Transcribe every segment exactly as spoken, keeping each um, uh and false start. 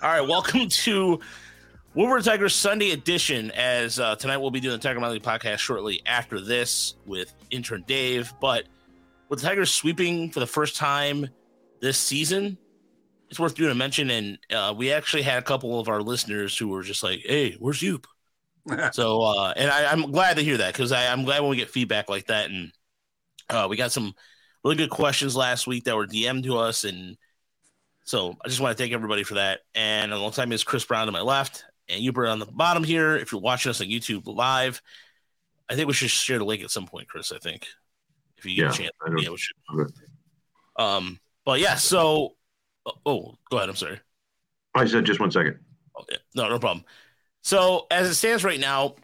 All right, welcome to Woodward Tigers Sunday edition. As uh, tonight we'll be doing the Tiger Monthly podcast shortly after this with intern Dave. But with the Tigers sweeping for the first time this season, it's worth doing a mention. And uh, we actually had a couple of our listeners who were just like, "Hey, where's Yoop?" so, uh, and I, I'm glad to hear that because I'm glad when we get feedback like that. And uh, we got some really good questions last week that were D M'd to us, and so I just want to thank everybody for that. And alongside me is Chris Brown to my left and Hubert on the bottom here. If you're watching us on YouTube live, I think we should share the link at some point, Chris, I think. If you get yeah, a chance. Yeah, we should. Um, but yeah, so oh, go ahead. I'm sorry. I said just one second. Oh, yeah. No, no problem. So as it stands right now,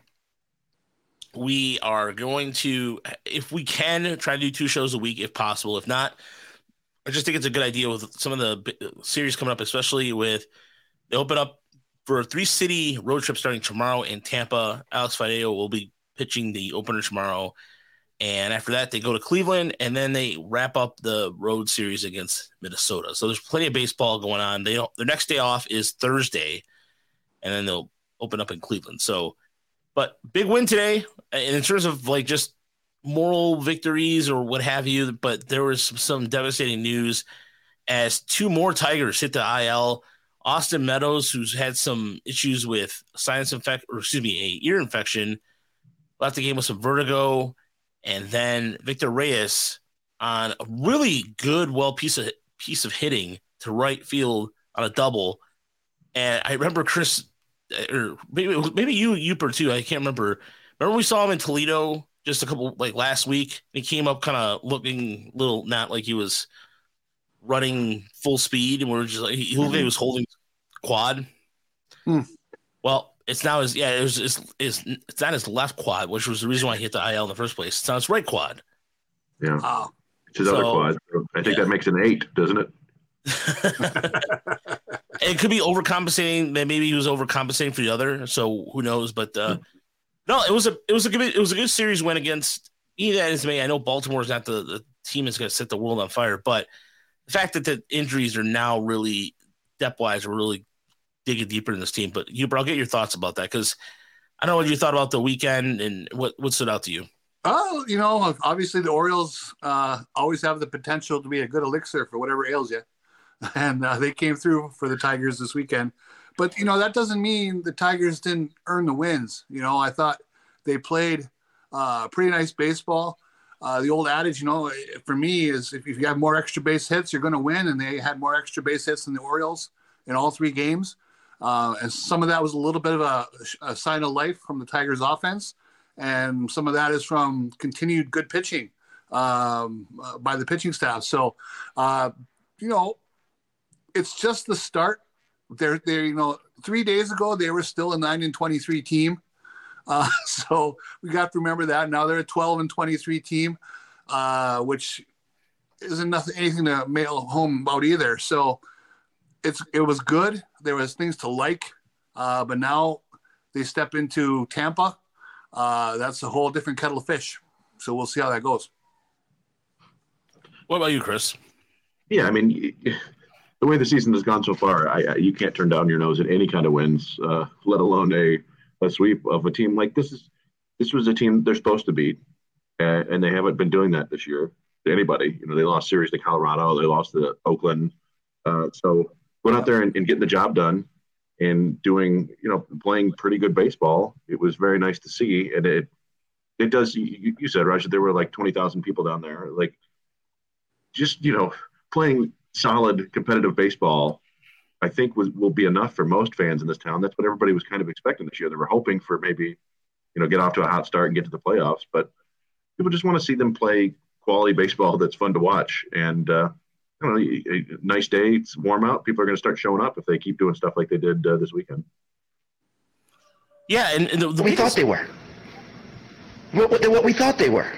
we are going to, if we can, try to do two shows a week if possible. If not, I just think it's a good idea with some of the series coming up, especially with they open up for a three-city road trip starting tomorrow in Tampa. Alex Fideo will be pitching the opener tomorrow. And after that, they go to Cleveland, and then they wrap up the road series against Minnesota. So there's plenty of baseball going on. They don't, their next day off is Thursday, and then they'll open up in Cleveland. So, but big win today. And in terms of like just moral victories or what have you, but there was some, some devastating news as two more Tigers hit the I L. Austin Meadows, who's had some issues with sinus infection, or excuse me, a ear infection, left the game with some vertigo, and then Victor Reyes on a really good, well piece of piece of hitting to right field on a double. And I remember Chris, or maybe maybe you, Uper too. I can't remember. Remember we saw him in Toledo just a couple like last week. He came up kind of looking a little not like he was running full speed, and we we're just like he looked like he was holding quad. Hmm. Well, it's now his yeah, it was it's, it's it's not his left quad, which was the reason why he hit the I L in the first place. It's not his right quad. Yeah. Oh. It's his so, other quad. I think yeah. that makes an eight, doesn't it? It could be overcompensating. Maybe he was overcompensating for the other. So who knows? But uh, hmm. no, it was a it was a good it was a good series win against either as me. I know Baltimore is not the, the team that's going to set the world on fire, but the fact that the injuries are now really depth wise are really digging deeper in this team. But you, I'll get your thoughts about that because I don't know what you thought about the weekend and what what stood out to you. Oh, you know, obviously the Orioles uh, always have the potential to be a good elixir for whatever ails you. And uh, they came through for the Tigers this weekend. But, you know, that doesn't mean the Tigers didn't earn the wins. You know, I thought they played uh, pretty nice baseball. Uh, the old adage, you know, for me is if you have more extra base hits, you're going to win. And they had more extra base hits than the Orioles in all three games. Uh, and some of that was a little bit of a, a sign of life from the Tigers offense. And some of that is from continued good pitching um, uh, by the pitching staff. So, uh, you know, it's just the start. They're, they're, you know, three days ago, they were still a nine and twenty-three team. Uh, so we got to remember that. Now they're a twelve and twenty-three team, uh, which isn't nothing, anything to mail home about either. So it's, it was good. There was things to like, uh, but now they step into Tampa. Uh, that's a whole different kettle of fish. So we'll see how that goes. What about you, Chris? Yeah, I mean, the way the season has gone so far, I, I, you can't turn down your nose at any kind of wins, uh, let alone a, a sweep of a team like this. Is this was a team they're supposed to beat, uh, and they haven't been doing that this year to anybody. You know, they lost series to Colorado, they lost to Oakland. Uh, so going out there and, and getting the job done and doing, you know, playing pretty good baseball, it was very nice to see. And it it does. You, you said, Raj, there were like twenty thousand people down there, like just you know playing solid competitive baseball, I think was, will be enough for most fans in this town. That's what everybody was kind of expecting this year. They were hoping for maybe, you know, get off to a hot start and get to the playoffs, but people just want to see them play quality baseball that's fun to watch. And, uh, I don't know, a, a nice day, it's warm out. People are going to start showing up if they keep doing stuff like they did uh, this weekend. Yeah, and, and the, the we thought they were. What, what, what we thought they were.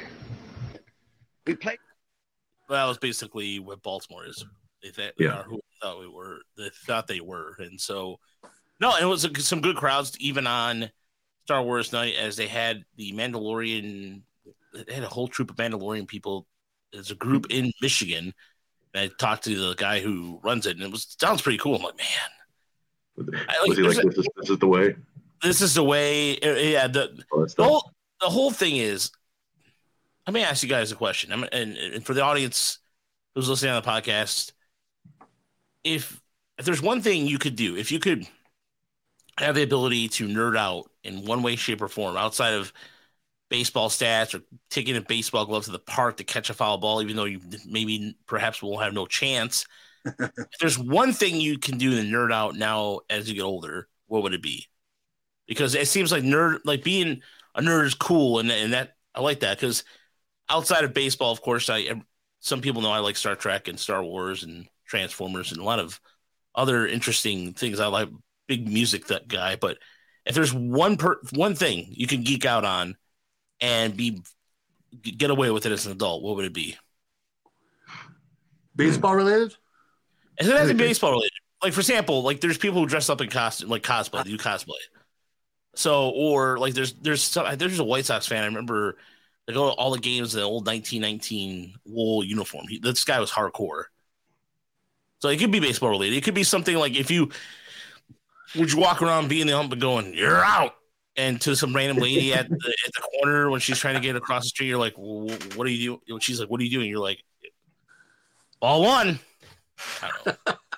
We played. Well, that was basically what Baltimore is. They, th- they yeah. are who we thought we were. They thought they were, and so no, and it was a, some good crowds even on Star Wars night as they had the Mandalorian. They had a whole troop of Mandalorian people. There's a group in Michigan. And I talked to the guy who runs it, and it was sounds pretty cool. I'm like, man, I, Was he like, this is, this is the way? This is the way. Yeah. The, Oh, the, whole, the whole thing is, let me ask you guys a question. I'm, and, and for the audience who's listening on the podcast, if if there's one thing you could do, if you could have the ability to nerd out in one way, shape, or form outside of baseball stats or taking a baseball glove to the park to catch a foul ball, even though you maybe perhaps will have no chance. If there's one thing you can do to nerd out now as you get older, what would it be? Because it seems like nerd, like being a nerd is cool, and and that I like that because outside of baseball, of course, I some people know I like Star Trek and Star Wars and Transformers and a lot of other interesting things. I like big music that guy, but if there's one per one thing you can geek out on and be get away with it as an adult, what would it be? Baseball related? It has to be baseball related. Like for example, like there's people who dress up in costume, like cosplay, do cosplay. So or like there's there's some, there's a White Sox fan. I remember they go to all the games in the old nineteen nineteen wool uniform. He, this guy was hardcore. So it could be baseball related. It could be something like if you would you walk around being the ump and going, "You're out," and to some random lady at the, at the corner when she's trying to get across the street, you're like, well, "What are you doing?" She's like, "What are you doing?" You're like, "Ball one." I don't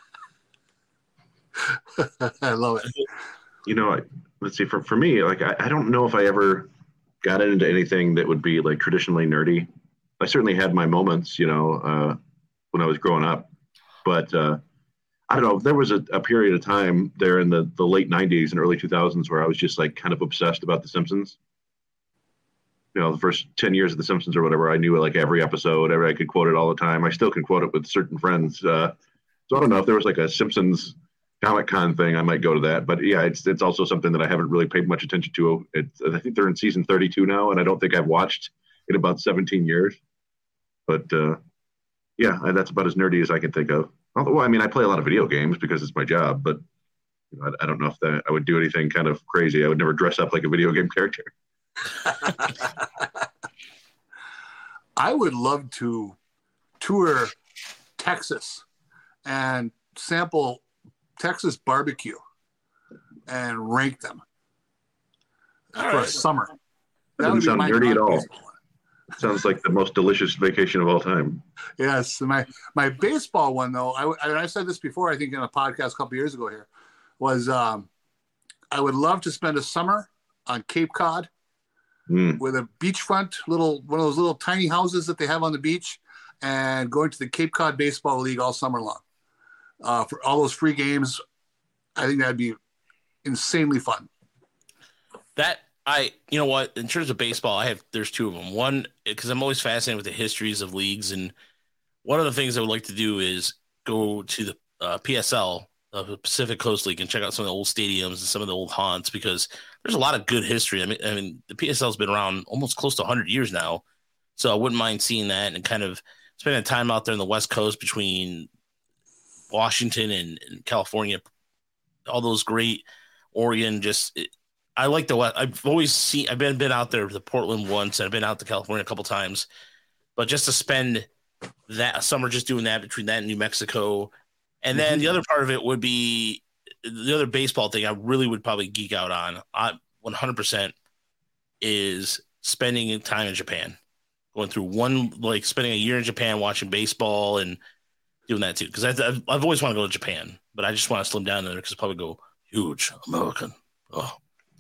know. I love it. You know, let's see. For for me, like I, I don't know if I ever got into anything that would be like traditionally nerdy. I certainly had my moments, you know, uh, when I was growing up, but uh, I don't know. There was a, a period of time there in the, the late nineties and early two thousands where I was just like kind of obsessed about The Simpsons. You know, the first ten years of The Simpsons or whatever, I knew like every episode, every, I could quote it all the time. I still can quote it with certain friends. Uh, so I don't know if there was like a Simpsons Comic Con thing, I might go to that. But yeah, it's it's also something that I haven't really paid much attention to. It's, I think they're in season thirty-two now, and I don't think I've watched in about seventeen years. But uh, yeah, that's about as nerdy as I can think of. Although, I mean, I play a lot of video games because it's my job, but you know, I, I don't know if that I would do anything kind of crazy. I would never dress up like a video game character. I would love to tour Texas and sample Texas barbecue and rank them all for right. a summer. That doesn't sound nerdy at all. It sounds like the most delicious vacation of all time. Yes, my my baseball one though. I and I said this before. I think in a podcast a couple years ago here was um, I would love to spend a summer on Cape Cod mm. with a beachfront little one of those little tiny houses that they have on the beach, and going to the Cape Cod Baseball League all summer long uh, for all those free games. I think that'd be insanely fun. That I, you know what, in terms of baseball, I have, there's two of them. One, because I'm always fascinated with the histories of leagues. And one of the things I would like to do is go to the uh, P S L, uh, the Pacific Coast League, and check out some of the old stadiums and some of the old haunts, because there's a lot of good history. I mean, I mean, the P S L has been around almost close to one hundred years now. So I wouldn't mind seeing that and kind of spending time out there in the West Coast between Washington and, and California, all those great Oregon, just it, I like the West. I've always seen, I've been, been out there to Portland once. I've been out to California a couple times, but just to spend that summer just doing that between that and New Mexico. And then mm-hmm. the other part of it would be the other baseball thing I really would probably geek out on. I one hundred percent is spending time in Japan, going through one, like spending a year in Japan watching baseball and doing that too. Cause I've, I've always wanted to go to Japan, but I just want to slim down there because probably go huge American. Oh,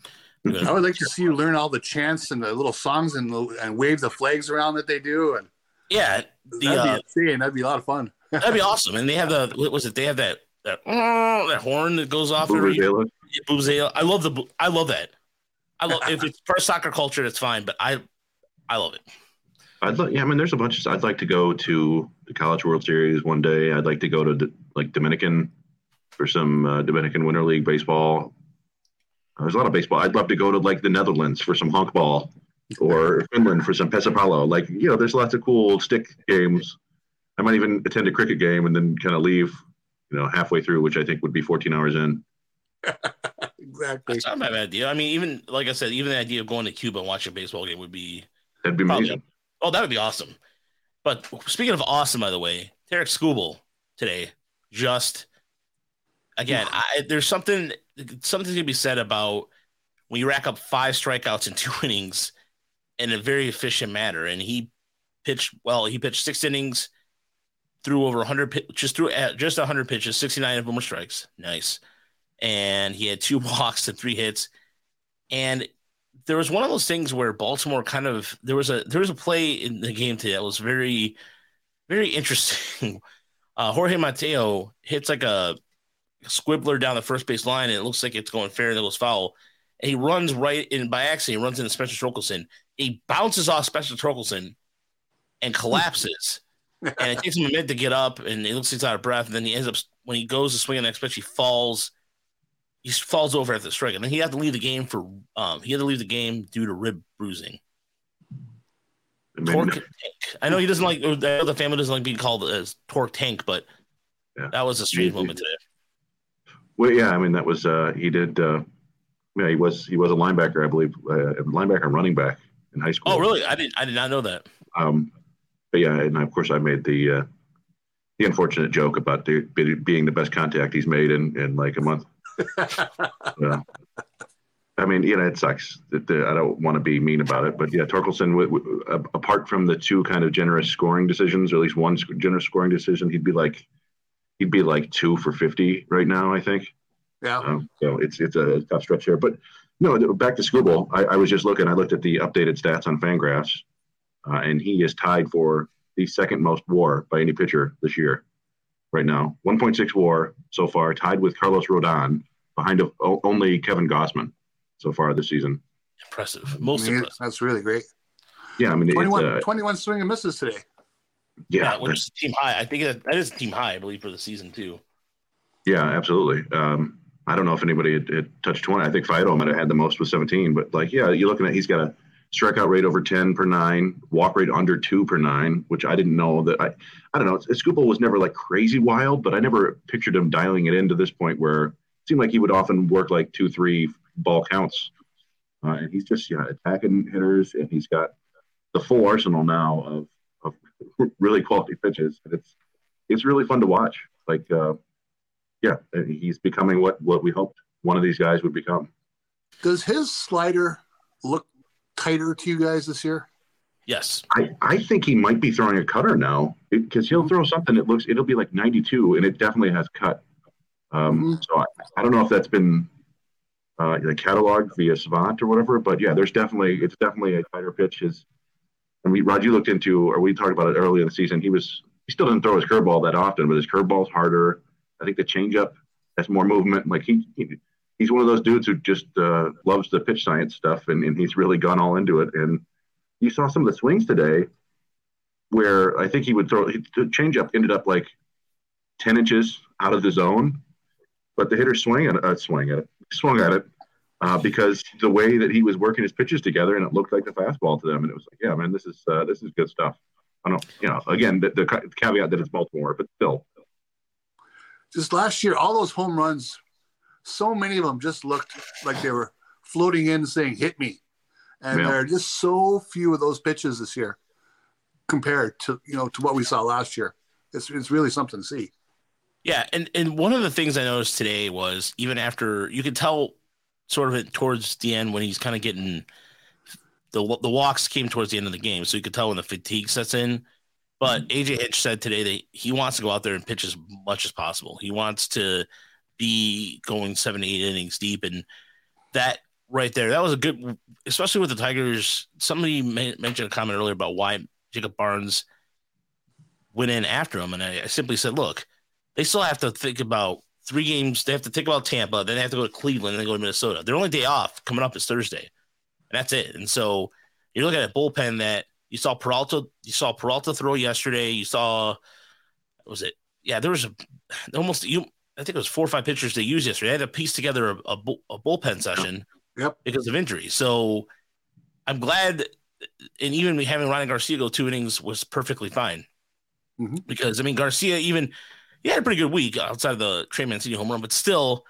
I would like to see you learn all the chants and the little songs and and wave the flags around that they do. And yeah, the, that'd uh, be insane. That'd be a lot of fun. That'd be awesome. And they have the, what was it? They have that that, uh, that horn that goes off every year. Vuvuzela. I love the. I love that. I love if it's for soccer culture, it's fine. But I, I love it. I'd like. Yeah, I mean, there's a bunch of. I'd like to go to the College World Series one day. I'd like to go to like Dominican for some uh, Dominican Winter League baseball. There's a lot of baseball. I'd love to go to like the Netherlands for some honk ball, or Finland for some Pesapalo. Like, you know, there's lots of cool stick games. I might even attend a cricket game and then kind of leave, you know, halfway through, which I think would be fourteen hours in. Exactly. That's not my bad idea. I mean, even like I said, even the idea of going to Cuba and watching a baseball game would be that'd be probably, amazing. Oh, that would be awesome. But speaking of awesome, by the way, Tarik Skubal today just again, I, there's something something to be said about when you rack up five strikeouts in two innings in a very efficient manner. And he pitched well. He pitched six innings, threw over one hundred, just threw just one hundred pitches. sixty-nine of them were strikes. Nice. And he had two walks and three hits. And there was one of those things where Baltimore kind of there was a there was a play in the game today that was very, very interesting. Uh, Jorge Mateo hits like a squibbler down the first base line, and it looks like it's going fair, and it goes foul. And he runs right in by accident. He runs into Spencer Torkelson. He bounces off Spencer Torkelson and collapses. And it takes him a minute to get up, and it looks like he's out of breath. And then he ends up when he goes to swing the next pitch, he falls. He falls over at the strike, and then he had to leave the game for. Um, he had to leave the game due to rib bruising. Torque Tank. I know he doesn't like. I know the family doesn't like being called as Torque Tank, but yeah. That was a strange moment today. Well, yeah, I mean that was uh, he did. Uh, yeah, he was he was a linebacker, I believe, uh, linebacker and running back in high school. Oh, really? I didn't. I did not know that. Um, but yeah, and of course I made the uh, the unfortunate joke about the, being the best contact he's made in, in like a month. uh, I mean, you know, it sucks. That the, I don't want to be mean about it, but yeah, Torkelson, w- w- apart from the two kind of generous scoring decisions, or at least one sc- generous scoring decision, he'd be like, he'd be like two for fifty right now, I think. Yeah. Um, so it's it's a tough stretch there. But no, back to Skubal. I, I was just looking. I looked at the updated stats on Fangraphs, uh, and he is tied for the second most WAR by any pitcher this year. Right now, one point six WAR so far, tied with Carlos Rodon, behind of, o- only Kevin Gausman so far this season. Impressive, most I mean, impressive. That's really great. Yeah, I mean, twenty-one, uh, twenty-one swing and misses today. Yeah, yeah which is team high. I think that, that is team high, I believe, for the season too. Yeah, absolutely. Um, I don't know if anybody had, had touched twenty. I think Fido might have had the most with seventeen, but like, yeah, you're looking at he's got a strikeout rate over ten per nine, walk rate under two per nine, which I didn't know that. I, I don't know. Skubal was never like crazy wild, but I never pictured him dialing it in to this point where it seemed like he would often work like two, three ball counts. Uh, and he's just, yeah, attacking hitters, and he's got the full arsenal now of, of really quality pitches. And it's, it's really fun to watch. Like, uh, yeah, he's becoming what, what we hoped one of these guys would become. Does his slider look tighter to you guys this year? Yes. I, I think he might be throwing a cutter now, because he'll throw something that looks, it'll be like ninety-two, and it definitely has cut. Um, mm-hmm. So I, I don't know if that's been uh, like cataloged via Savant or whatever, but yeah, there's definitely, it's definitely a tighter pitch. His, and we, Rod, you looked into, or we talked about it early in the season, he was, he still didn't throw his curveball that often, but his curveball's harder. I think the changeup has more movement. Like he, he he's one of those dudes who just uh, loves the pitch science stuff, and, and he's really gone all into it. And you saw some of the swings today where I think he would throw, the changeup ended up like ten inches out of the zone, but the hitter swung at it, uh, swung at it, swung at it uh, because the way that he was working his pitches together, and it looked like the fastball to them. And it was like, yeah, man, this is uh, this is good stuff. I don't, you know, again, the, the caveat that it's Baltimore, but still. Just last year, all those home runs, so many of them just looked like they were floating in saying, hit me. And yeah. There are just so few of those pitches this year compared to, you know, to what we saw last year. It's it's really something to see. Yeah. And, and one of the things I noticed today was even after, you could tell sort of it towards the end when he's kind of getting the, the walks came towards the end of the game. So you could tell when the fatigue sets in. But A J Hinch said today that he wants to go out there and pitch as much as possible. He wants to be going seven, eight innings deep. And that right there, that was a good, especially with the Tigers. Somebody mentioned a comment earlier about why Jacob Barnes went in after him. And I, I simply said, look, they still have to think about three games. They have to think about Tampa. Then they have to go to Cleveland and then go to Minnesota. Their only day off coming up is Thursday. And that's it. And so you're looking at a bullpen that, You saw Peralta. You saw Peralta throw yesterday. You saw, what was it? Yeah, there was a, almost. You, I think it was four or five pitchers they used yesterday. They had to piece together a, a, a bullpen session yep. because of injury. So I'm glad, and even having Ryan Garcia go two innings was perfectly fine. Mm-hmm. Because I mean Garcia, even he had a pretty good week outside of the Trey Mancini home run, but still,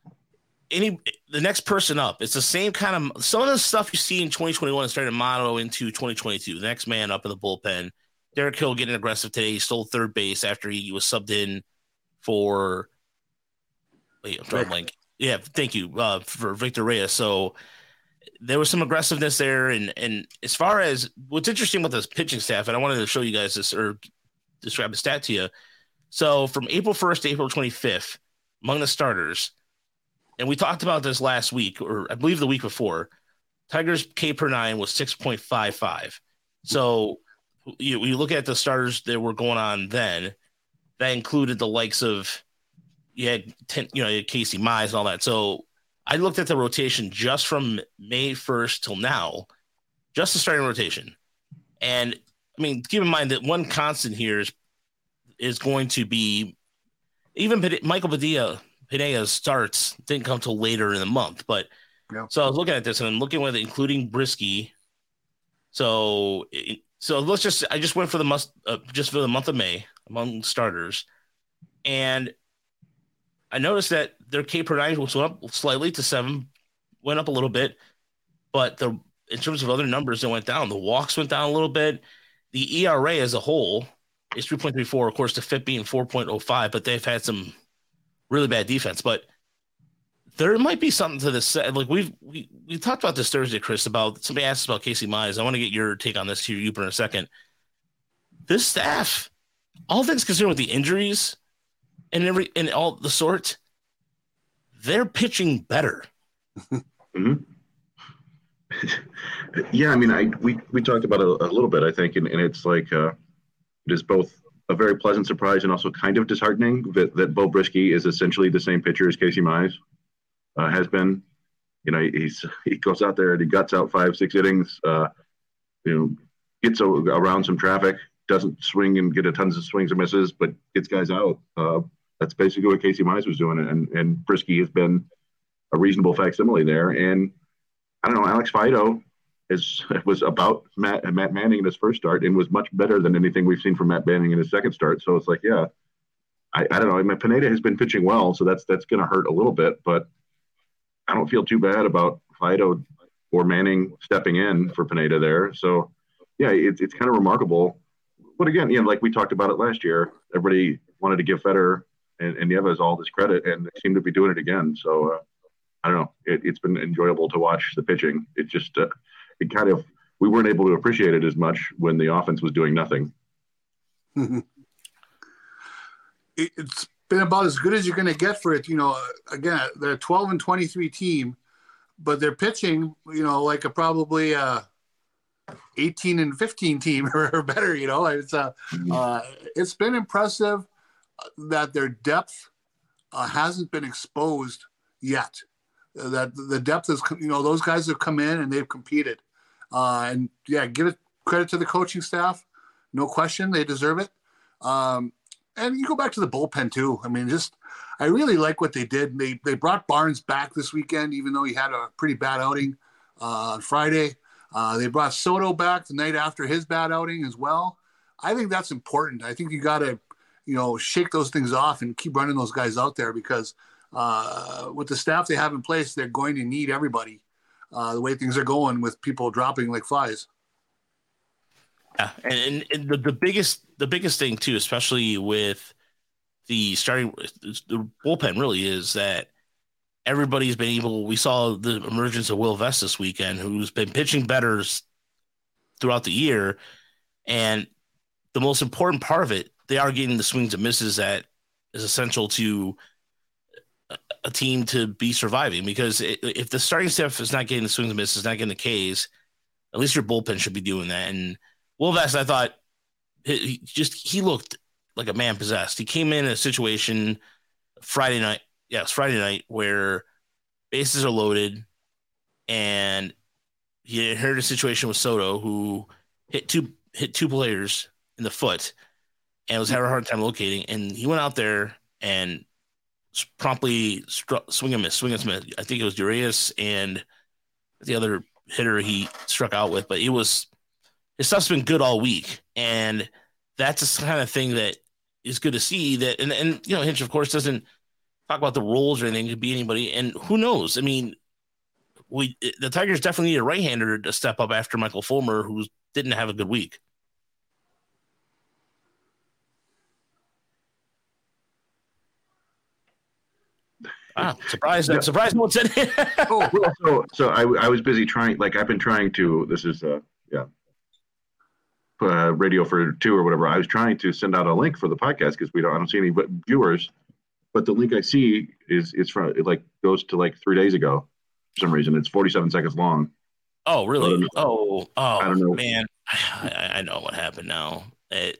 any the next person up, it's the same kind of some of the stuff you see in twenty twenty-one is starting to model into twenty twenty-two. The next man up in the bullpen. Derek Hill getting aggressive today. He stole third base after he was subbed in for wait, I'm drawing blank. Yeah, thank you uh, for Victor Reyes. So there was some aggressiveness there, and and as far as what's interesting with this pitching staff, and I wanted to show you guys this or describe the stat to you. So from April first to April twenty-fifth, among the starters, and we talked about this last week, or I believe the week before, Tigers K per nine was six point five five. So you, you look at the starters that were going on then, that included the likes of, you had, ten, you know, you had Casey Mize and all that. So I looked at the rotation just from May first till now, just the starting rotation. And I mean, keep in mind that one constant here is is going to be even Michael Padilla, Pineda's starts didn't come till later in the month. But yeah. So I was looking at this and I'm looking with it, including Brisky. So, so let's just, I just went for the must, uh, just for the month of May among starters. And I noticed that their K per nine was went up slightly to seven, went up a little bit, but the, in terms of other numbers, it went down. The walks went down a little bit. The E R A as a whole is three point three four, of course, the F I P being four point oh five, but they've had some really bad defense. But there might be something to this. Like we've we we talked about this Thursday, Chris. About somebody asked about Casey Mize. I want to get your take on this here, you in a second. This staff, all things considered, with the injuries and every and all the sorts, they're pitching better. Mm-hmm. Yeah, I mean, I we we talked about it a, a little bit, I think, and, and it's like. Uh, It is both a very pleasant surprise and also kind of disheartening that, that Beau Brieske is essentially the same pitcher as Casey Mize uh, has been. You know, he's he goes out there and he guts out five, six innings, uh, you know, gets a, around some traffic, doesn't swing and get a tons of swings or misses, but gets guys out. Uh, that's basically what Casey Mize was doing, and, and Brieske has been a reasonable facsimile there. And I don't know, Alex Faedo is was about Matt, Matt Manning in his first start and was much better than anything we've seen from Matt Manning in his second start. So it's like, yeah, I, I don't know. I mean, Pineda has been pitching well, so that's that's going to hurt a little bit, but I don't feel too bad about Faedo or Manning stepping in for Pineda there. So, yeah, it, it's kind of remarkable. But again, you know, like we talked about it last year, everybody wanted to give Federer and, and Nieves all this credit, and they seem to be doing it again. So, uh, I don't know. It, it's been enjoyable to watch the pitching. It just uh, – it kind of, we weren't able to appreciate it as much when the offense was doing nothing. It's been about as good as you're going to get for it. You know, again, they're a twelve and twenty-three team, but they're pitching, you know, like a probably a eighteen and fifteen team or better, you know, it's uh, uh, it's been impressive that their depth uh, hasn't been exposed yet. That the depth is, you know, those guys have come in and they've competed. Uh, and yeah, give it credit to the coaching staff. No question. They deserve it. Um, and you go back to the bullpen too. I mean, just, I really like what they did. They, they brought Barnes back this weekend, even though he had a pretty bad outing uh, on Friday. Uh, they brought Soto back the night after his bad outing as well. I think that's important. I think you got to, you know, shake those things off and keep running those guys out there, because uh, with the staff they have in place, they're going to need everybody. Uh, the way things are going with people dropping like flies. Yeah, and, and the, the biggest the biggest thing too, especially with the starting the bullpen, really is that everybody's been able. We saw the emergence of Will Vest this weekend, who's been pitching better throughout the year, and the most important part of it, they are getting the swings and misses that is essential to a team to be surviving, because it, if the starting staff is not getting the swings and misses, not getting the Ks, at least your bullpen should be doing that. And Will Vest, I thought, he just he looked like a man possessed. He came in a situation Friday night, yeah, it's Friday night, where bases are loaded, and he heard a situation with Soto, who hit two hit two players in the foot and was having a hard time locating, and he went out there and promptly struck, swing and miss, swing and miss. I think it was Urias and the other hitter he struck out with, but it was his stuff's been good all week, and that's the kind of thing that is good to see. That and and you know, Hinch of course doesn't talk about the roles or anything. It could be anybody, and who knows? I mean, we the Tigers definitely need a right-hander to step up after Michael Fulmer, who didn't have a good week. Ah, surprised. Yeah. I'm surprised no one said it. Oh, well, so so I I was busy trying. Like I've been trying to. This is uh yeah. Uh, radio for two or whatever. I was trying to send out a link for the podcast because we don't. I don't see any viewers. But the link I see is is from it like goes to like three days ago. For some reason, it's forty-seven seconds long. Oh, really? Oh, oh, I don't know. Man, I, I know what happened now. It,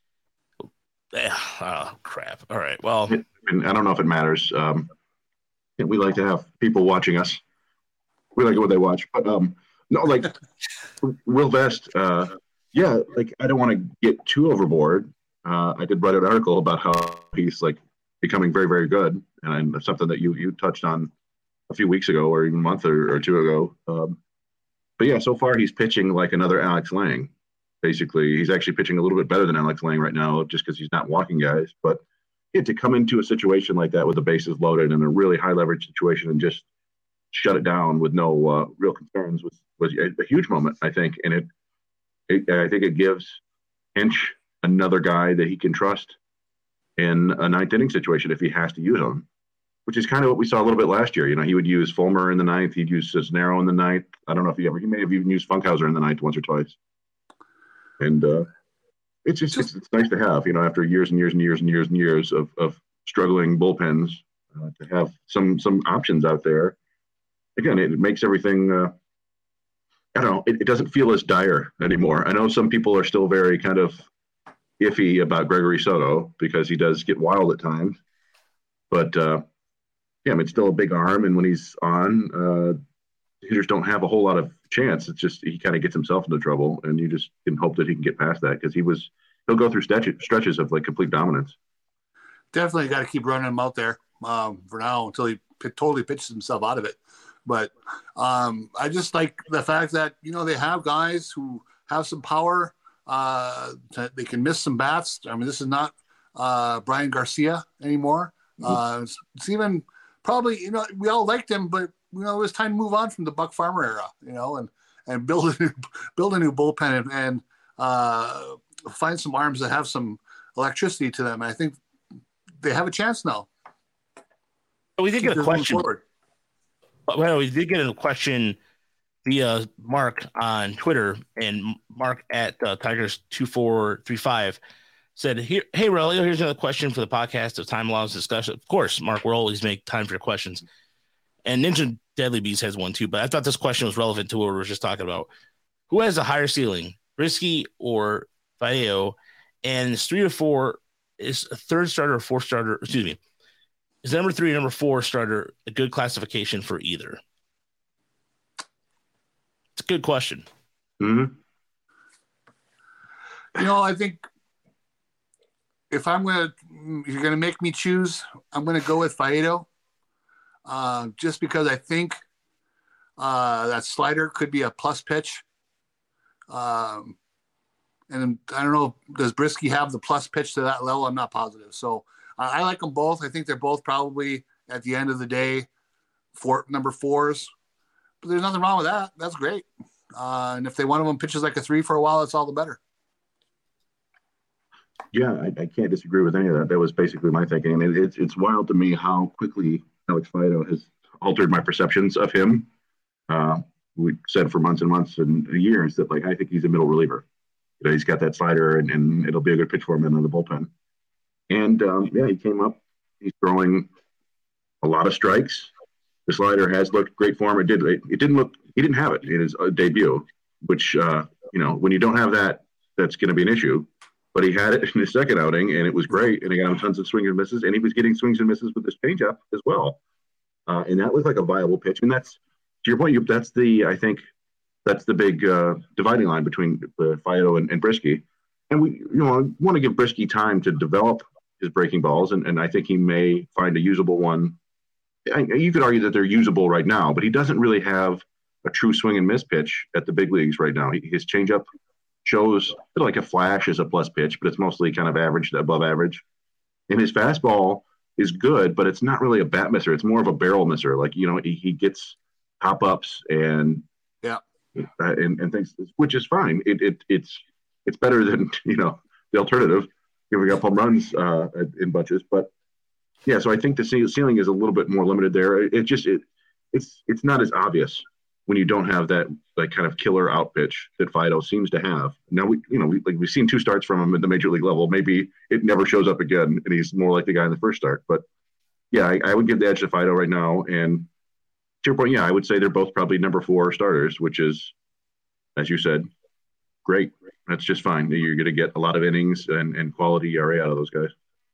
oh, crap. All right. Well, and I don't know if it matters. Um, we like to have people watching us. We like it when they watch, but um, no, like Will Vest. Uh, yeah, like I don't want to get too overboard. Uh, I did write an article about how he's like becoming very, very good, and something that you you touched on a few weeks ago, or even a month or, or two ago. Um, but yeah, so far he's pitching like another Alex Lang. Basically, he's actually pitching a little bit better than Alex Lang right now, just because he's not walking guys. But yeah, to come into a situation like that with the bases loaded in a really high leverage situation and just shut it down with no uh, real concerns was was a, a huge moment, I think. And it, it, I think it gives Hinch another guy that he can trust in a ninth inning situation if he has to use him, which is kind of what we saw a little bit last year. You know, he would use Fulmer in the ninth, he'd use Cisnero in the ninth. I don't know if he ever, he may have even used Funkhauser in the ninth once or twice. And uh, it's just it's, it's nice to have, you know, after years and years and years and years and years of of struggling bullpens, uh, to have some some options out there. Again, it makes everything. Uh, I don't know. It, it doesn't feel as dire anymore. I know some people are still very kind of iffy about Gregory Soto because he does get wild at times, but uh, yeah, I mean, it's still a big arm, and when he's on, uh, hitters don't have a whole lot of chance. It's just he kind of gets himself into trouble, and you just can hope that he can get past that because he was he'll go through stretches stretches of like complete dominance. Definitely got to keep running him out there um, for now until he p- totally pitches himself out of it. But um, I just like the fact that, you know, they have guys who have some power. Uh, to, they can miss some bats. I mean, this is not uh, Brian Garcia anymore. Uh, it's, it's even probably, you know, we all liked him, but, you know, it was time to move on from the Buck Farmer era, you know, and, and build a new, build a new bullpen and, and uh, find some arms that have some electricity to them. And I think they have a chance now. We did Keep get a this question. moving forward. Well, we did get a question via Mark on Twitter, and Mark at uh, Tigers two four three five said, "Here, hey, Relio, here's another question for the podcast of Time Allows discussion." Of course, Mark, we'll always make time for your questions. And Ninja Deadly Beast has one too, but I thought this question was relevant to what we were just talking about. Who has a higher ceiling, Brisky or Faeo? And is three or four is a third starter or fourth starter? Excuse me. Is number three, number four starter a good classification for either? It's a good question. Mm-hmm. You know, I think if I'm going to, if you're going to make me choose, I'm going to go with Faedo. Uh, just because I think uh, that slider could be a plus pitch. Um, and I don't know, does Brisky have the plus pitch to that level? I'm not positive. So uh, I like them both. I think they're both probably at the end of the day, four number fours. But there's nothing wrong with that. That's great. Uh, and if they one of them pitches like a three for a while, it's all the better. Yeah, I, I can't disagree with any of that. That was basically my thinking. And it, it's it's wild to me how quickly Alex Faedo has altered my perceptions of him. Uh, we said for months and months and years that, like, I think he's a middle reliever. You know, he's got that slider, and, and it'll be a good pitch for him in the bullpen. And, um, yeah, he came up. He's throwing a lot of strikes. The slider has looked great for him. It, did, it, it didn't look – he didn't have it in his uh, debut, which, uh, you know, when you don't have that, that's going to be an issue. But he had it in his second outing, and it was great. And he got him tons of swings and misses, and he was getting swings and misses with his changeup as well. Uh, and that was like a viable pitch. And that's, to your point, you, that's the, I think, that's the big uh, dividing line between uh, Faedo and, and Brisky. And we, you know, want to give Brisky time to develop his breaking balls, and, and I think he may find a usable one. I, you could argue that they're usable right now, but he doesn't really have a true swing and miss pitch at the big leagues right now. He, his changeup shows like a flash as a plus pitch, but it's mostly kind of average to above average. And his fastball is good, but it's not really a bat misser. It's more of a barrel misser. Like, you know, he, he gets hop ups and yeah, uh, and, and things, which is fine. It, it it's it's better than, you know, the alternative, giving up home runs uh, in bunches. But yeah, so I think the ceiling is a little bit more limited there. It, it just it it's it's not as obvious when you don't have that like kind of killer out pitch that Fido seems to have. Now we you know we like we've seen two starts from him at the major league level. Maybe it never shows up again, and he's more like the guy in the first start. But yeah, I, I would give the edge to Fido right now. And to your point, yeah, I would say they're both probably number four starters, which is, as you said, great. That's just fine. You're going to get a lot of innings and, and quality E R A out of those guys.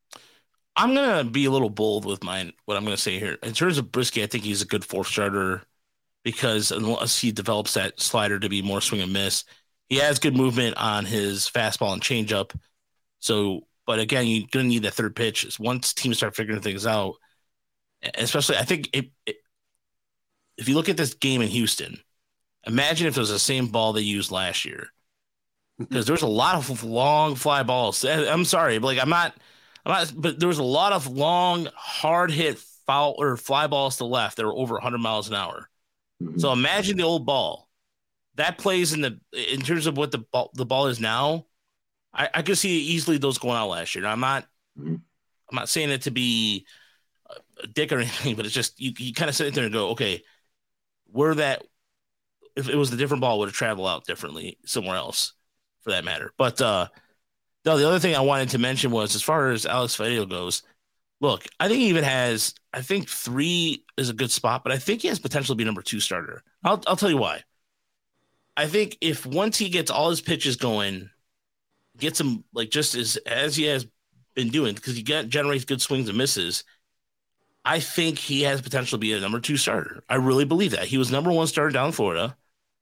I'm going to be a little bold with mine, what I'm going to say here. In terms of Brieske, I think he's a good fourth starter because unless he develops that slider to be more swing and miss, he has good movement on his fastball and changeup. So, but again, you're going to need that third pitch. Once teams start figuring things out, especially, I think it, it, if you look at this game in Houston, imagine if it was the same ball they used last year. Because there's a lot of long fly balls. I'm sorry, but like I'm not, I'm not. But there was a lot of long, hard hit foul or fly balls to left that were over one hundred miles an hour. Mm-hmm. So imagine the old ball that plays in the in terms of what the ball, the ball is now. I, I could see easily those going out last year. Now, I'm not, mm-hmm. I'm not saying it to be a dick or anything, but it's just you. You kind of sit there and go, okay, where that if it was a different ball, would have traveled out differently somewhere else. For that matter. But uh, no, the other thing I wanted to mention was as far as Alex Faedo goes, look, I think he even has, I think three is a good spot, but I think he has potential to be number two starter. I'll, I'll tell you why. I think if once he gets all his pitches going, gets him like just as, as he has been doing, because he get, generates good swings and misses, I think he has potential to be a number two starter. I really believe that. He was number one starter down in Florida.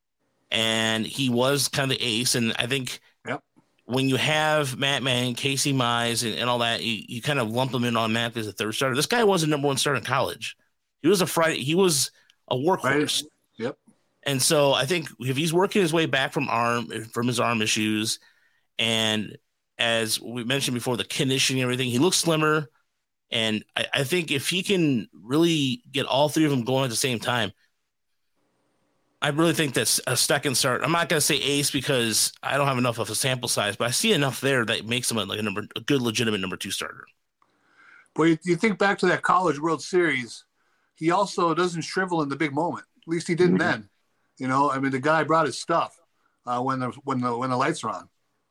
And he was kind of the ace. And I think yep. when you have Matt Manning, Casey Mize, and, and all that, you, you kind of lump him in automatically as a third starter. This guy wasn't number one starter in college. He was a Friday. He was a workhorse. Right. Yep. And so I think if he's working his way back from arm from his arm issues, and as we mentioned before, the conditioning and everything, he looks slimmer. And I, I think if he can really get all three of them going at the same time, I really think that's a second start. I'm not going to say ace because I don't have enough of a sample size, but I see enough there that makes him a, like a number, a good, legitimate number two starter. Well, you, you think back to that College World Series, he also doesn't shrivel in the big moment. At least he didn't mm-hmm. then. You know, I mean, the guy brought his stuff uh, when the when the when the lights are on.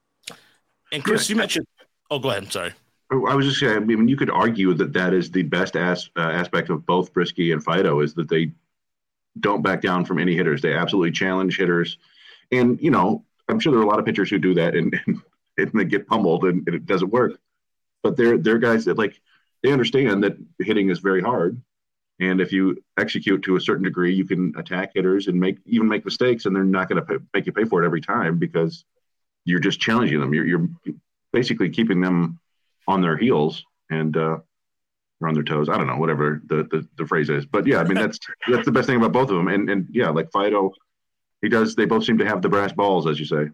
And Chris, yeah. you mentioned. Oh, go ahead. I'm sorry. I was just saying. I mean, you could argue that that is the best as, uh, aspect of both Brieske and Fido is that they don't back down from any hitters. They absolutely challenge hitters. And, you know, I'm sure there are a lot of pitchers who do that and, and, and they get pummeled and, and it doesn't work. But they're, they're guys that, like, they understand that hitting is very hard. And if you execute to a certain degree, you can attack hitters and make even make mistakes, and they're not going to make you pay for it every time because you're just challenging them. You're, you're basically keeping them on their heels and, uh, or on their toes. I don't know, whatever the, the, the phrase is. But yeah, I mean, that's that's the best thing about both of them. And and yeah, like Fido, he does, they both seem to have the brass balls, as you say.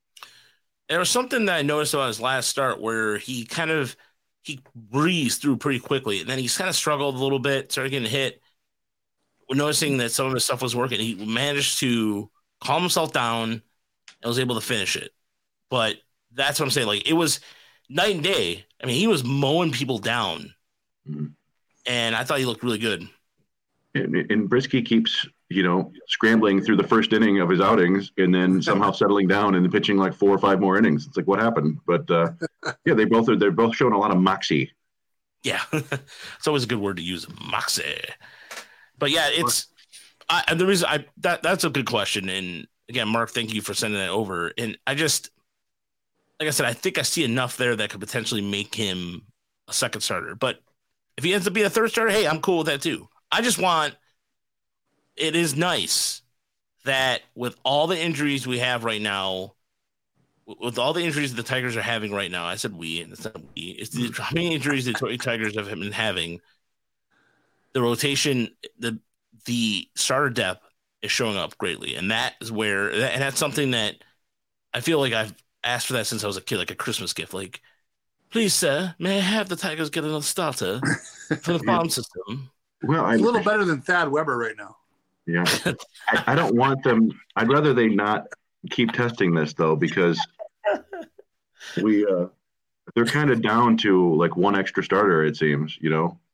There was something that I noticed about his last start where he kind of, he breezed through pretty quickly. And then he's kind of struggled a little bit, started getting hit. We're noticing that some of his stuff was working. He managed to calm himself down and was able to finish it. But that's what I'm saying. Like, it was night and day. I mean, he was mowing people down. Mm-hmm. And I thought he looked really good. And, and Brieske keeps, you know, scrambling through the first inning of his outings and then somehow settling down and pitching like four or five more innings. It's like, what happened? But uh, yeah, they both are, they're both showing a lot of moxie. Yeah. It's always a good word to use, moxie. But yeah, it's, I, the reason I, that that's a good question. And again, Mark, thank you for sending that over. And I just, like I said, I think I see enough there that could potentially make him a second starter. But if he ends up being a third starter, hey, I'm cool with that too. I just want, it is nice that with all the injuries we have right now, with all the injuries that the Tigers are having right now, I said we, and it's not we, it's the how many injuries the Tigers have been having, the rotation, the the starter depth is showing up greatly. And that is where, and that's something that I feel like I've asked for that since I was a kid, like a Christmas gift. Like, please, sir, may I have the Tigers get another starter for the farm system? Well, I, a little better than Thad Weber right now. Yeah. I, I don't want them. I'd rather they not keep testing this, though, because we uh, they're kind of down to like one extra starter, it seems, you know,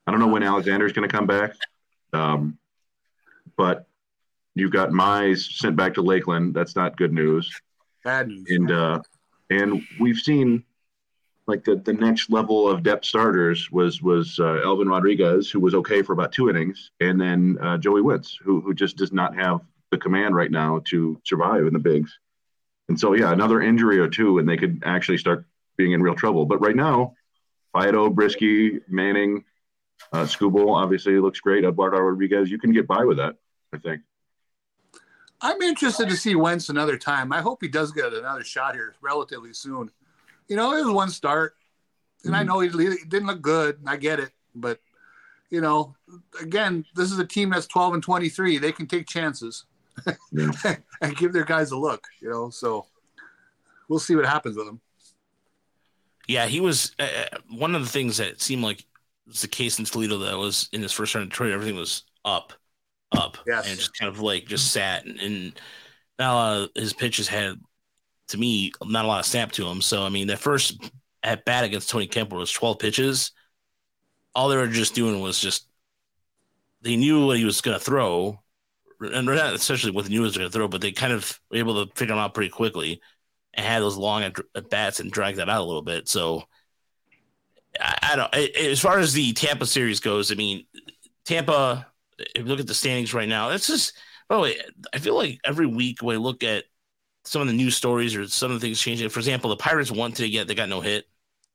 I don't know when Alexander's going to come back, um, but you've got Mize sent back to Lakeland. That's not good news. Bad news. And uh, and we've seen like the, the next level of depth starters was was uh, Elvin Rodriguez, who was okay for about two innings, and then uh, Joey Wentz, who who just does not have the command right now to survive in the bigs. And so, yeah, another injury or two, and they could actually start being in real trouble. But right now, Fido, Brisky, Manning, uh, Skubal obviously looks great. Eduardo Rodriguez, you can get by with that, I think. I'm interested to see Wentz another time. I hope he does get another shot here relatively soon. You know, it was one start, and mm-hmm. I know he, he didn't look good. I get it. But, you know, again, this is a team that's twelve and twenty-three. They can take chances yeah. and give their guys a look, you know. So we'll see what happens with him. Yeah, he was uh, one of the things that seemed like was the case in Toledo that was in his first run in Detroit. Everything was up, up, yes. and just kind of like just sat, and, and not a lot of his pitches had, to me, not a lot of snap to him. So I mean, that first at bat against Tony Kemper was twelve pitches. All they were just doing was just they knew what he was going to throw, and not essentially what they knew he was going to throw, but they kind of were able to figure him out pretty quickly. And had those long at bats and drag that out a little bit. So I, I don't. I, as far as the Tampa series goes, I mean, Tampa. If you look at the standings right now, it's just. By the way, I feel like every week when I look at some of the news stories or some of the things changing. For example, the Pirates won today, yet they got no hit.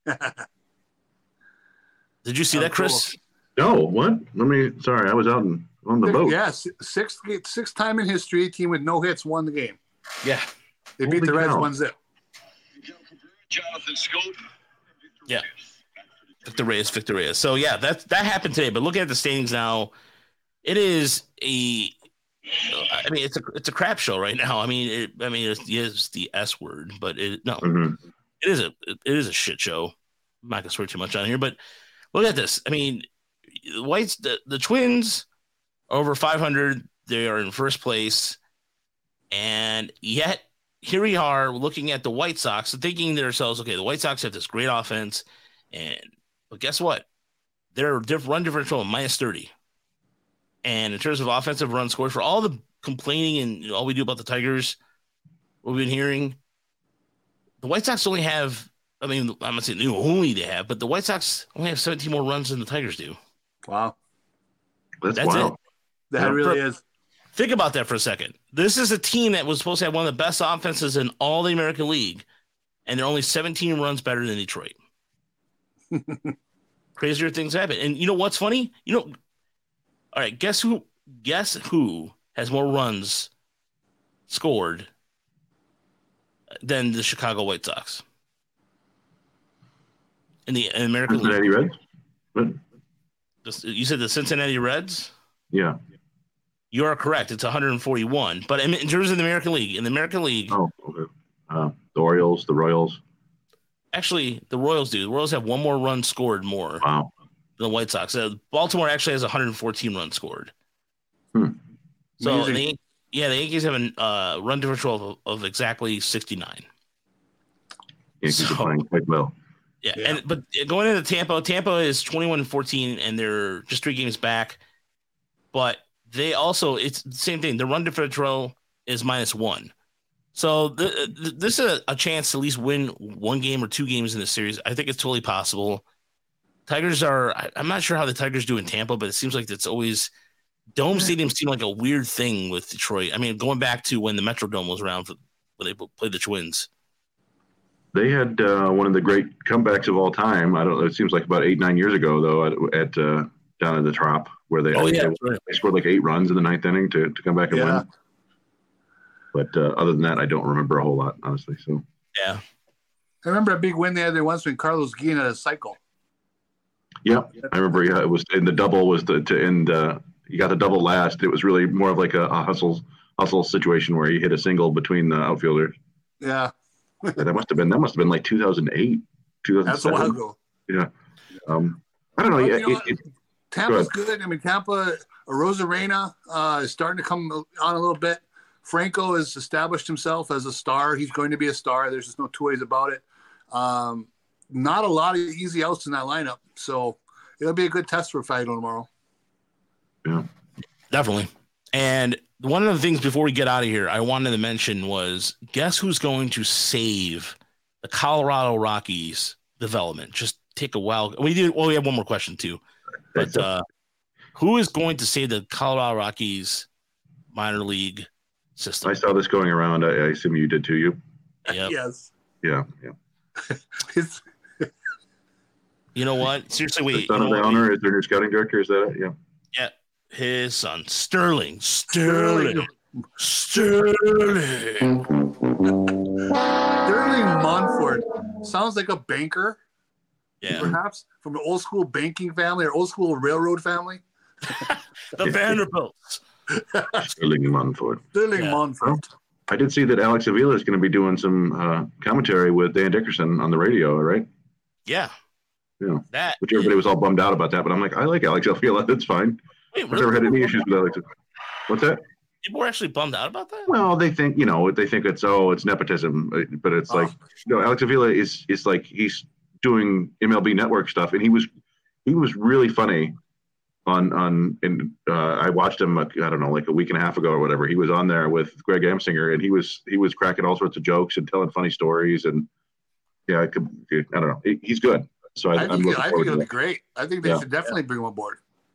Did you see oh, that, Chris? Cool. No. What? Let me. Sorry, I was out in, on the boat. Yes, yeah, sixth sixth time in history, a team with no hits won the game. Yeah. They beat Holy the Reds one zip. Jonathan Schoop. Yeah. Victor Reyes, Victor Reyes. So, yeah, that, that happened today. But looking at the standings now, it is a – I mean, it's a it's a crap show right now. I mean, it, I mean, it is the S word, but it no, mm-hmm. it is a it is a shit show. I'm not going to swear too much on here, but look at this. I mean, the Whites, the, the Twins, over five hundred. They are in first place. And yet – here we are looking at the White Sox and thinking to ourselves, okay, the White Sox have this great offense, and but guess what? Their run differential minus thirty. And in terms of offensive run scored, for all the complaining and all we do about the Tigers, what we've been hearing, the White Sox only have, I mean, I'm not saying only they have, but the White Sox only have seventeen more runs than the Tigers do. Wow. That's, That's wild. it. That yeah, really for, is. Think about that for a second. This is a team that was supposed to have one of the best offenses in all the American League, and they're only seventeen runs better than Detroit. Crazier things happen. And you know what's funny? You know, all right, guess who guess who has more runs scored than the Chicago White Sox? In the in American Cincinnati League. Reds? What? You said the Cincinnati Reds? Yeah. You are correct. It's one hundred forty-one. But in terms of the American League, in the American League, oh, okay. Uh, the Orioles, the Royals. Actually, the Royals do. The Royals have one more run scored more wow. than the White Sox. Uh, Baltimore actually has one hundred fourteen runs scored. Hmm. So, the, yeah, the Yankees have a uh, run differential of, of exactly sixty-nine. Yankees so, are playing quite well. Yeah, yeah, and but going into Tampa, Tampa is twenty-one and fourteen, and they're just three games back. But they also, it's the same thing. The run differential is minus one. So the, the, this is a, a chance to at least win one game or two games in this series. I think it's totally possible. Tigers are, I, I'm not sure how the Tigers do in Tampa, but it seems like it's always, Dome Stadium seemed like a weird thing with Detroit. I mean, going back to when the Metrodome was around for, when they played the Twins. They had uh, one of the great comebacks of all time. I don't know. It seems like about eight, nine years ago, though, at, at uh, down at the Trop, where they, oh, yeah, they, right. they scored like eight runs in the ninth inning to, to come back and yeah. win. But uh, other than that, I don't remember a whole lot, honestly. So yeah, I remember a big win they had there once when Carlos Guillen had a cycle. Yeah, I remember. Yeah, it was, and the double was the to end. Uh, you got the double last. It was really more of like a, a hustle hustle situation where you hit a single between the outfielders. Yeah, yeah that must have been that must have been like two thousand eight, two thousand seven. That's a while ago. Yeah, um, I don't know. Well, Yeah, you know it, it, Tampa's go good. I mean, Tampa, Rosarena uh, is starting to come on a little bit. Franco has established himself as a star. He's going to be a star. There's just no two ways about it. Um, not a lot of easy outs in that lineup. So it'll be a good test for Fido tomorrow. Yeah, definitely. And one of the things before we get out of here, I wanted to mention was guess who's going to save the Colorado Rockies development? Just take a while. We did. Well, we have one more question too, but uh, who is going to save the Colorado Rockies minor league system? I saw this going around. I, I assume you did too. You? Yep. Yes. Yeah. Yeah. It's, You know what? Seriously, wait. The son you of know the what? owner is their new scouting director. Is that it? Yeah. Yeah, his son Sterling. Sterling. Sterling. Sterling Monfort sounds like a banker, Yeah, perhaps from an old school banking family or old school railroad family. the Vanderbilts. Sterling Munford. Sterling Yeah. Monfort. I did see that Alex Avila is going to be doing some uh, commentary with Dan Dickerson on the radio, right? Yeah, Yeah. that. Which everybody was all bummed out about that, but I'm like, I like Alex Avila. That's fine. Wait, I've never had really? any issues with Alex. What's that? People were actually bummed out about that. Well, they think, you know, they think it's, oh, it's nepotism, but it's like, Oh. you know, Alex Avila is, is like, he's doing M L B Network stuff. And he was, he was really funny on, on, and uh, I watched him, like, I don't know, like a week and a half ago or whatever. He was on there with Greg Amsinger and he was, he was cracking all sorts of jokes and telling funny stories. And yeah, I could, I don't know. He, he's good. So I, I I'm think, looking I think forward to it'll be that. great. I think they Yeah. should definitely bring him aboard.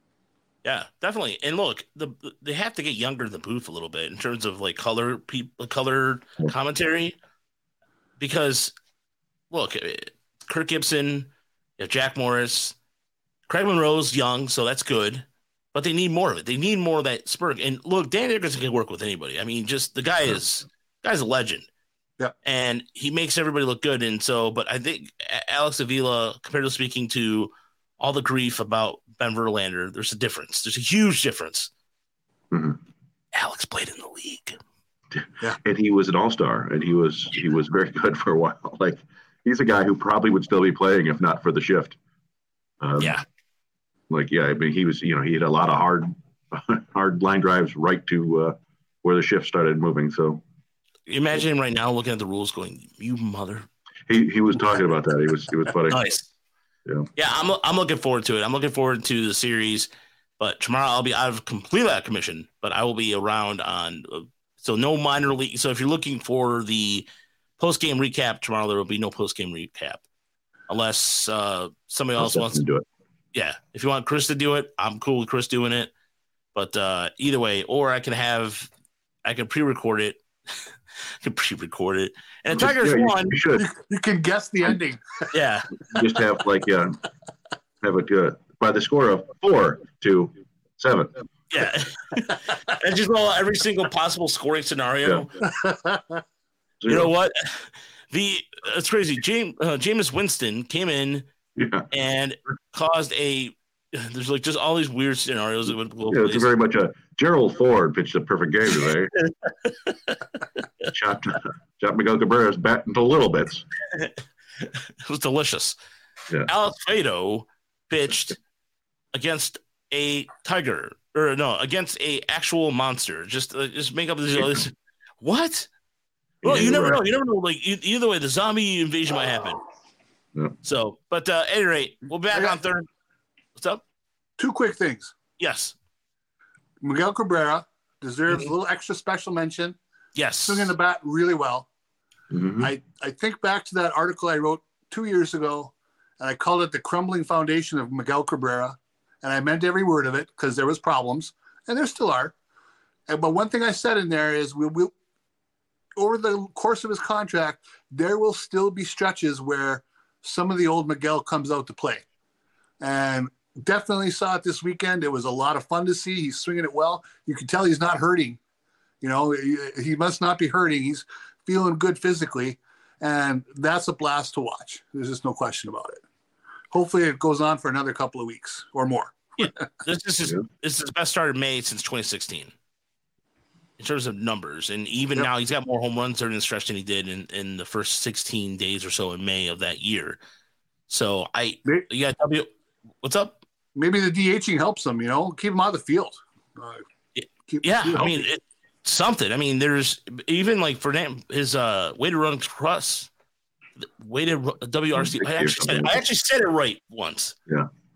Yeah, definitely. And look, the they have to get younger in the booth a little bit in terms of like color people, color Yeah. commentary, because look, eh, Kirk Gibson, you have Jack Morris, Craig Monroe's young, so that's good, but they need more of it. They need more of that spurt. And look, Dan Dickerson can work with anybody. I mean, just the guy is guy's a legend. Yeah. And he makes everybody look good. And so, but I think Alex Avila, compared to speaking to all the grief about Ben Verlander, there's a difference. There's a huge difference. Mhm. Alex played in the league. And he was an all-star and he was, he was very good for a while. Like he's a guy who probably would still be playing if not for the shift. Um, Yeah. Like, yeah, I mean, he was, you know, he had a lot of hard, hard line drives right to uh, where the shift started moving. So Imagine him right now looking at the rules going, you mother. he, he was talking about that. He was, he was funny. Nice. Yeah. Yeah, I'm I'm looking forward to it. I'm looking forward to the series. But tomorrow I'll be out of completely out of commission, but I will be around on uh, so no minor league. So if you're looking for the post game recap tomorrow, there will be no post game recap unless uh, somebody I'll else wants to do it. Yeah, if you want Chris to do it, I'm cool with Chris doing it. But uh, either way, or I can have, I can pre-record it. I can pre-record it. And the Tigers Yeah, you, won. you should You, you can guess the ending. Yeah, just have like, yeah, have it uh, by the score of four to seven. yeah. And just roll out every single possible scoring scenario. You know what? The it's crazy. James uh, Jameis Winston came in Yeah. and caused a. There's like just all these weird scenarios that would go Yeah, it's place. very much a Gerald Ford pitched a perfect game today. shot, shot Miguel Cabrera's bat into little bits. It was delicious. Yeah. Alex Fado pitched against a tiger, or no, against a actual monster. Just, uh, just make up this. this what? Well, you never know. You never know. Like e- either way, the zombie invasion might happen. Yeah. So, but uh, at any rate, we'll be back on third. What's up? Two quick things. Yes. Miguel Cabrera deserves Mhm. a little extra special mention. Yes. Swinging the bat really well. Mhm. I, I think back to that article I wrote two years ago, and I called it the crumbling foundation of Miguel Cabrera. And I meant every word of it because there was problems, and there still are. And, but one thing I said in there is we will, over the course of his contract, there will still be stretches where some of the old Miguel comes out to play. And definitely saw it this weekend. It was a lot of fun to see. He's swinging it well. You can tell he's not hurting. You know, he, he must not be hurting. He's feeling good physically. And that's a blast to watch. There's just no question about it. Hopefully it goes on for another couple of weeks or more. This, this is Yeah. this is his best start in May since twenty sixteen. In terms of numbers, and even Yep. now he's got more home runs during the stretch than he did in, in the first sixteen days or so in May of that year. So I, May- yeah, W, what's up? Maybe the DHing helps him, you know, keep him out of the field. Uh, keep, Yeah, keep I mean healthy. it, something. I mean, there's even like for Fernand, his uh way to run cross, way to W R C. I actually said I actually said it right once. Yeah.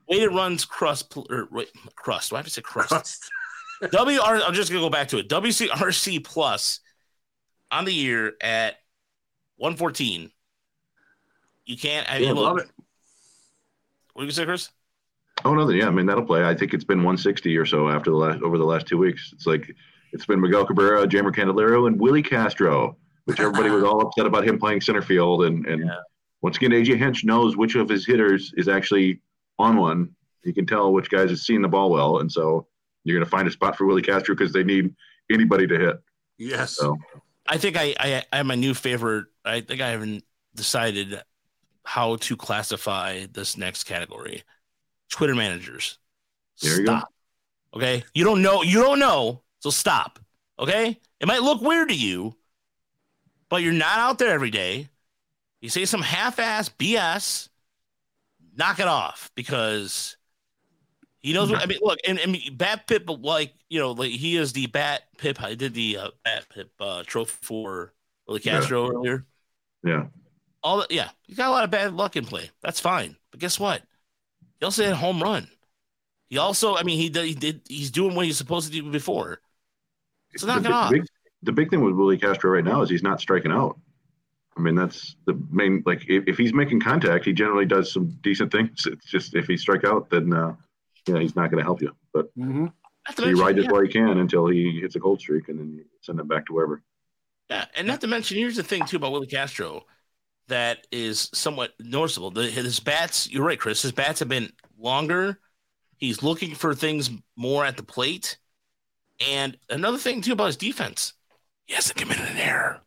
weighted runs crust or wait, crust. Why did I say crust? Crust. W R. I'm just gonna go back to it. W C R C plus on the year at one fourteen. You can't. I Yeah, mean, look, love it. what do you say, Chris? Oh no, yeah, I mean that'll play. I think it's been one sixty or so after the last over the last two weeks. It's like it's been Miguel Cabrera, Jamer Candelario, and Willie Castro, which everybody was all upset about him playing center field. And and Yeah. once again, A J Hinch knows which of his hitters is actually on one. He can tell which guys have seen the ball well, and so you're going to find a spot for Willie Castro because they need anybody to hit. Yes. So I think I, I I have my new favorite. I think I haven't decided how to classify this next category. Twitter managers. There you Stop. Okay. You don't know. You don't know. So stop. Okay. It might look weird to you, but you're not out there every day. You say some half-ass B S, knock it off because he knows what I mean. Look, and, and Bat Pip, like, you know, like he is the Bat Pip. I did the uh, Bat Pip uh, trophy for Willie Castro Yeah. earlier. yeah, All the, yeah, you got a lot of bad luck in play. That's fine. But guess what? He also had a home run. He also, I mean, he did, he did he's doing what he's supposed to do before. So knock the, it off. big, the big thing with Willie Castro right now is he's not striking out. I mean, that's the main. Like, if, if he's making contact, he generally does some decent things. It's just if he strike out, then uh, yeah, he's not going to help you. But Mm-hmm. Not to so you mention- ride it yeah. while you can until he hits a cold streak, and then you send him back to wherever. Yeah, and not to mention, here's the thing too about Willie Castro that is somewhat noticeable. The, his bats, you're right, Chris. His bats have been longer. He's looking for things more at the plate. And another thing too about his defense, he hasn't committed an error.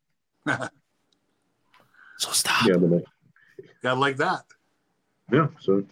So stop. Yeah, but, uh, Gotta like that. yeah. So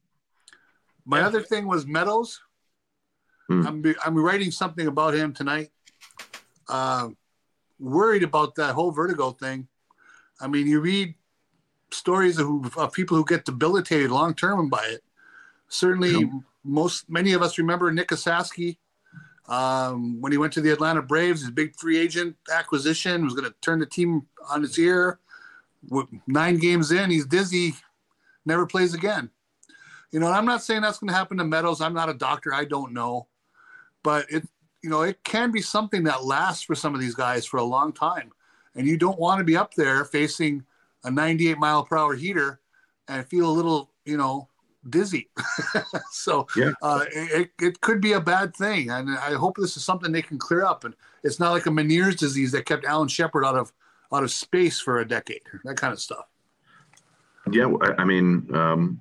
My Yeah. other thing was Meadows. Hmm. I'm be, I'm writing something about him tonight. Uh, worried about that whole vertigo thing. I mean, you read stories of, of people who get debilitated long term by it. Certainly, Yeah. most many of us remember Nick Osaski um, when he went to the Atlanta Braves. His big free agent acquisition was going to turn the team on its ear. With nine games in, he's dizzy, never plays again. You know, and I'm not saying that's going to happen to Meadows. I'm not a doctor. I don't know. But it, you know, it can be something that lasts for some of these guys for a long time. And you don't want to be up there facing a ninety-eight mile per hour heater and feel a little, you know, dizzy. so Yeah. uh, it, it could be a bad thing. And I hope this is something they can clear up. And it's not like a Meniere's disease that kept Alan Shepard out of out of space for a decade, that kind of stuff. yeah, I, I mean, um,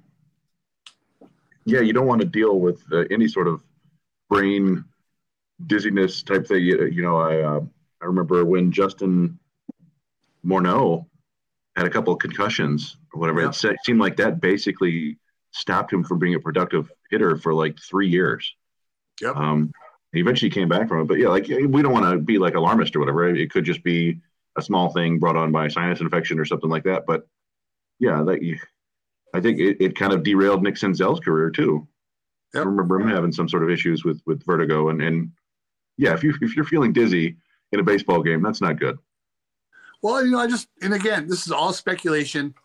yeah, you don't want to deal with uh, any sort of brain dizziness type thing. You, you know, I uh, I remember when Justin Morneau had a couple of concussions or whatever. Yeah. It se- seemed like that basically stopped him from being a productive hitter for like three years. Yep. Um, he eventually came back from it, but yeah, like we don't want to be like alarmist or whatever. It could just be a small thing brought on by a sinus infection or something like that. But yeah, that you, I think it, it kind of derailed Nick Senzel's career too. Yep. I remember him having some sort of issues with with vertigo, and and yeah, if you if you're feeling dizzy in a baseball game, that's not good. Well, you know, I just, and again, this is all speculation.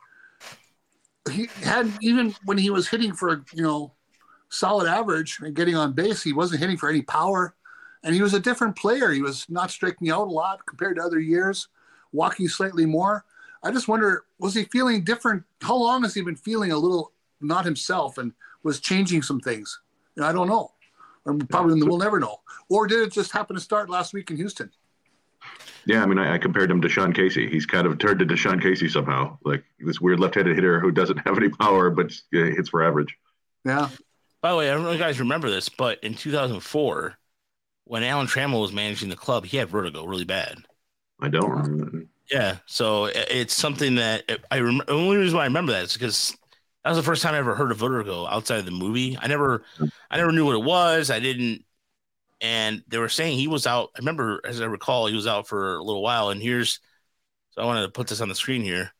He had, even when he was hitting for, you know, solid average and getting on base, he wasn't hitting for any power. And he was a different player. He was not striking out a lot compared to other years, walking slightly more. I just wonder, was he feeling different? How long has he been feeling a little not himself and was changing some things? And I don't know. Or probably we'll never know. Or did it just happen to start last week in Houston? Yeah, I mean, I, I compared him to Sean Casey. He's kind of turned into Sean Casey somehow, like this weird left-handed hitter who doesn't have any power but uh, hits for average. Yeah. By the way, I don't know if you guys remember this, but in two thousand four, when Alan Trammell was managing the club, he had vertigo really bad. I don't remember that. Yeah, so it- it's something that I remember. The only reason why I remember that is because that was the first time I ever heard of vertigo outside of the movie. I never, I never knew what it was. I didn't, and they were saying he was out. I remember, as I recall, he was out for a little while. And here's, so I wanted to put this on the screen here.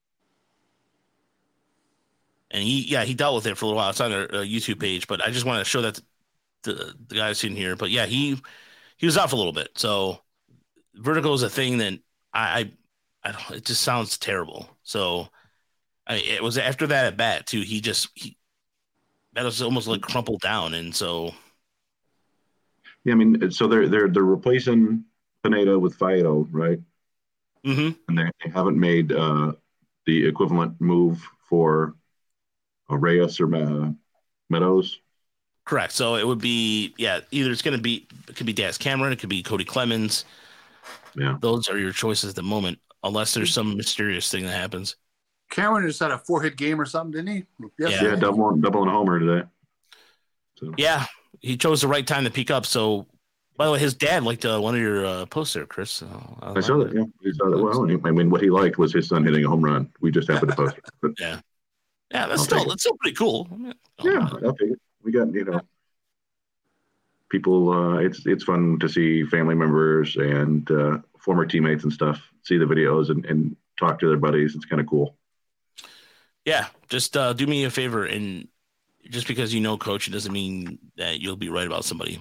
And he, yeah, he dealt with it for a little while. It's on their uh, YouTube page, but I just wanted to show that to the, the guys in here. But yeah, he he was out for a little bit. So vertigo is a thing that I, I, I don't. It just sounds terrible. So I, it was after that at bat too. He just he that was almost like crumpled down, and so Yeah, I mean, so they're they're they're replacing Pineda with Faedo, right? mm-hmm. And they, they haven't made uh, the equivalent move for uh, Reyes or uh, Meadows. Correct. So it would be yeah, either it's going to be it could be Daz Cameron, it could be Cody Clemens. Yeah, those are your choices at the moment, unless there's some mysterious thing that happens. Cameron just had a four hit game or something, didn't he? Yes, yeah, double double and a homer today. So. Yeah, he chose the right time to peak up. So, by the way, his dad liked uh, one of your uh, posts there, Chris. So I, I saw that. Yeah, he saw that. Well, I mean, what he liked was his son hitting a home run. We just happened to post it. But yeah, yeah, that's I'll still that's still pretty cool. I mean, yeah, I'll take it. We got you know people. Uh, it's it's fun to see family members and uh, former teammates and stuff see the videos and, and talk to their buddies. It's kind of cool. Yeah, just uh, do me a favor, and just because you know Coach, it doesn't mean that you'll be right about somebody.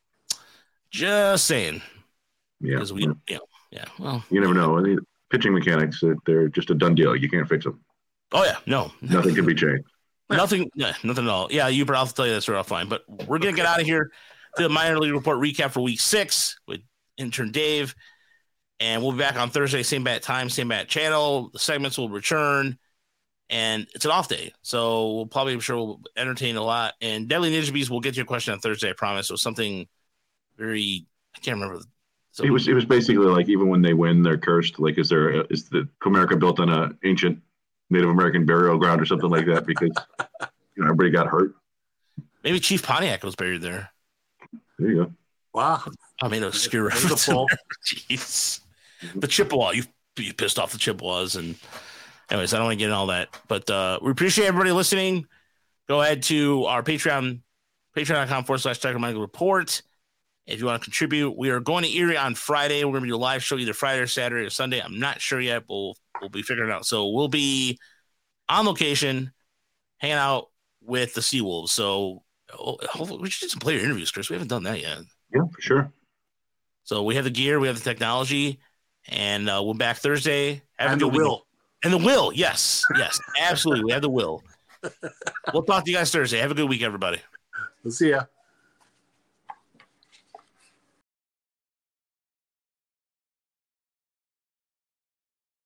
Just saying. Yeah. Because we, yeah, yeah. Well, you never know. I mean, pitching mechanics, they're just a done deal. You can't fix them. Oh yeah, no, nothing can be changed. Nothing, yeah, nothing at all. Yeah, you. I'll tell you this right offline. But we're gonna get out of here to the minor league report recap for week six with intern Dave, and we'll be back on Thursday, same bat time, same bat channel. The segments will return. And it's an off day, so we'll probably, I'm sure, we'll entertain a lot. And Deadly Ninja Bees will get to your question on Thursday, I promise. So something very, I can't remember. So, it was it was basically like even when they win, they're cursed. Like, is there a, is the Comerica built on an ancient Native American burial ground or something like that? Because you know everybody got hurt. Maybe Chief Pontiac was buried there. There you go. Wow, I made a obscure reference. Jeez, the Chippewa. You you pissed off the Chippewas and. Anyways, I don't want to get in all that, but uh, we appreciate everybody listening. Go ahead to our Patreon, patreon.com forward slash Tiger Michael Report. If you want to contribute, we are going to Erie on Friday. We're going to do a live show either Friday or Saturday or Sunday. I'm not sure yet, but we'll, we'll be figuring it out. So we'll be on location, hanging out with the Seawolves. So hopefully we should do some player interviews, Chris. We haven't done that yet. Yeah, for sure. So we have the gear, we have the technology, and uh, we're back Thursday. Have and the will. Weekend. And the will, yes, yes, absolutely. We have the will. We'll talk to you guys Thursday. Have a good week, everybody. We'll see ya.